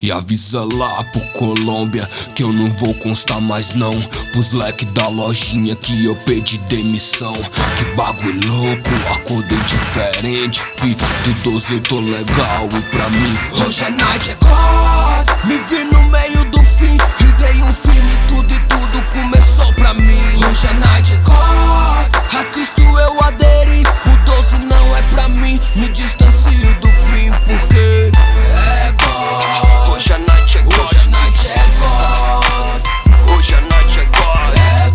E avisa lá pro Colômbia que eu não vou constar mais não. Pros leque da lojinha que eu pedi demissão. Que bagulho louco, acordei diferente, fi. Do 12 eu tô legal e pra mim hoje a night é God. Me vi no meio do fim e dei um fim em tudo e tudo começou pra mim. Hoje a night é God. A Cristo eu aderi, o 12 não é pra mim. Me distancio do fim porque é God. Hoje a night é God. Hoje a night é God. Hoje a night é God. É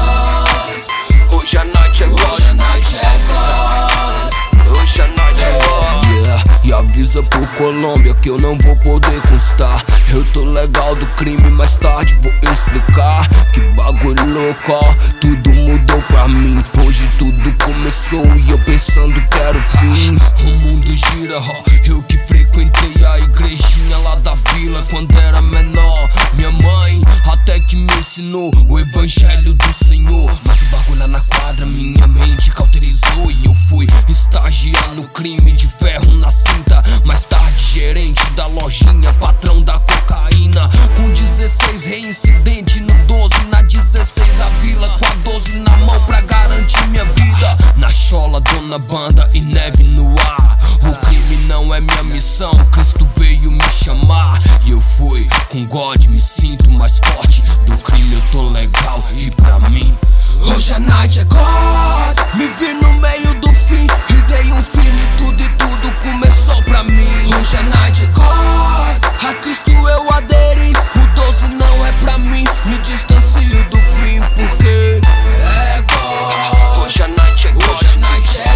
God. Hoje a night é God. Hoje a night é God. Hoje a night é God. Yeah. E avisa pro Colômbia que eu não vou poder constar. Eu tô legal do crime, mais tarde vou explicar. Que bagulho louco, ó, tudo mudou pra mim. Hoje tudo começou e eu pensando que era o fim. O mundo gira, ó, eu que frequentei a igrejinha lá da vila quando era menor. Minha mãe até que me ensinou o evangelho do Senhor. Mas o bagulho lá na quadra minha mente cauterizou e eu fui estagiar no crime de ferro na cinta. Mais tarde gerente da lojinha, patrão da cocaína. Com 16 reincidente no 12, na 16 da vila, com a 12 na mão pra garantir minha vida. Na chola, dona banda e neve no ar. O crime não é minha missão, Cristo veio me chamar. E eu fui com God, me sinto mais forte. Do crime eu tô legal e pra mim hoje a night é God. Me vi no meio do fim e dei um fim em tudo e tudo começou pra mim. Hoje a night é God. A Cristo eu aderi, o 12 não é pra mim. Me distancio do fim porque é God. Hoje a night é God. Hoje a night é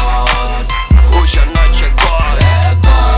God. Hoje a night é God. É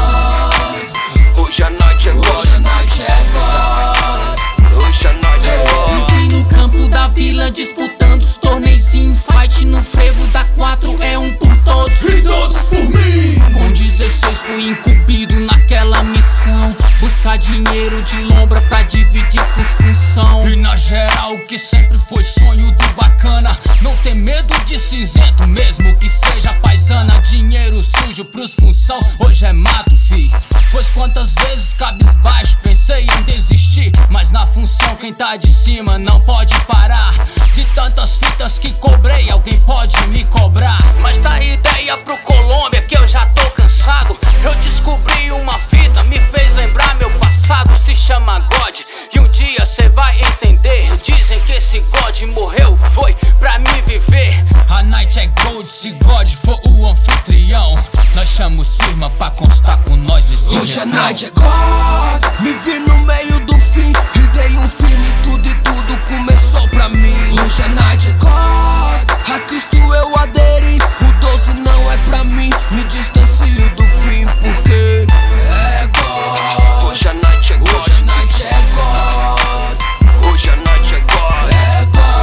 God. Hoje a night é God. Hoje a night é God. Hoje a night é God. Me vi no campo da vila disputando os torneizinhos. Fight no frevo da 4 é um por todos E todos por mim. Com 16 fui incumbido naquela missão. Buscar dinheiro de lombra pra dividir com função. E na geral que sempre foi sonho do bacana. Não ter medo de cinzento, mesmo que seja paisana. Dinheiro sujo pros função, hoje é mato, fi. Pois quantas vezes cabisbaixo pensei em desistir. Mas na função quem tá de cima não pode parar. De tantas fitas que cobrei, alguém pode me cobrar. Mas dá ideia pro Colômbia que eu já tô cansado. Eu descobri uma fita, me fez lembrar meu passado. Se chama God, e um dia cê vai entender. Dizem que esse God morreu, foi pra me viver. A night é gold, se God for o anfitrião. Nós chamamos firma pra constar com nós nesse Hoje a refrão. night é God. Me vi no meio do fim e dei um fim em tudo e tudo começou pra mim. Hoje a night é God. A Cristo eu aderi, o 12 não é pra mim. Me distancio do fim porque é God. Hoje a night é God. Hoje a night é God. Hoje a night é God. É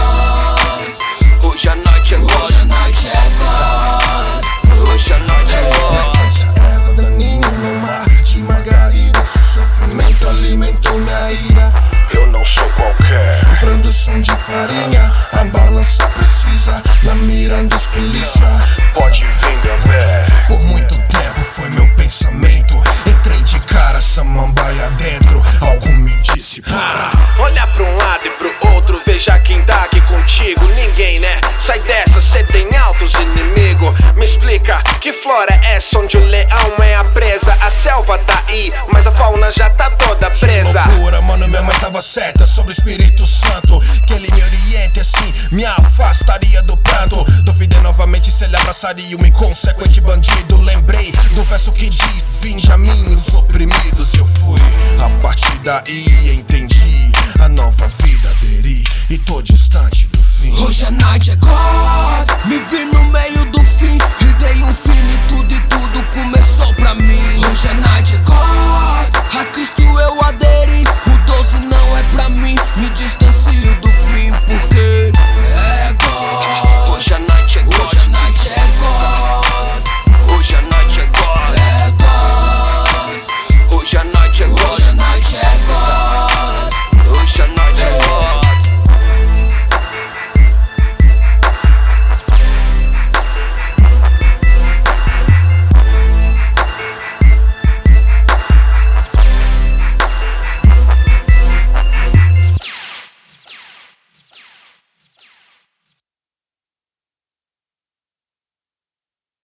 God. Hoje a night é God. Hoje a night é God. Hoje a night é God. Essa erva daninha no mar de margarida. Seu sofrimento alimentou minha ira. Eu não sou qualquer. Produção de farinha, a balança precisa. Na mira dos polícia. Pode vir, gambé. Por muito tempo foi meu pensamento. Entrei de cara, samambaia dentro. Algo me disse para. Olha pra um lado e pro outro, veja quem tá aqui contigo. Ninguém, né? Sai dessa, cê tem altos inimigos. Me explica, que flora é essa onde o leão é a presa? A selva tá aí, mas a fauna já tá toda presa. Loucura, mano, minha mãe tava certa sobre o Espírito Santo. Que ele me oriente assim, me afastaria do pranto. Duvidei novamente se ele abraçaria um inconsequente bandido. Lembrei do verso que diz: vinde a mim os oprimidos. Eu fui, a partir daí entendi. A nova vida aderi e tô distante do fim. Hoje a night é God. Me vi no meio do fim e dei um fim em tudo e tudo começou pra mim. Hoje a night é God. A Cristo eu aderi, o 12 não é pra mim. Me distancio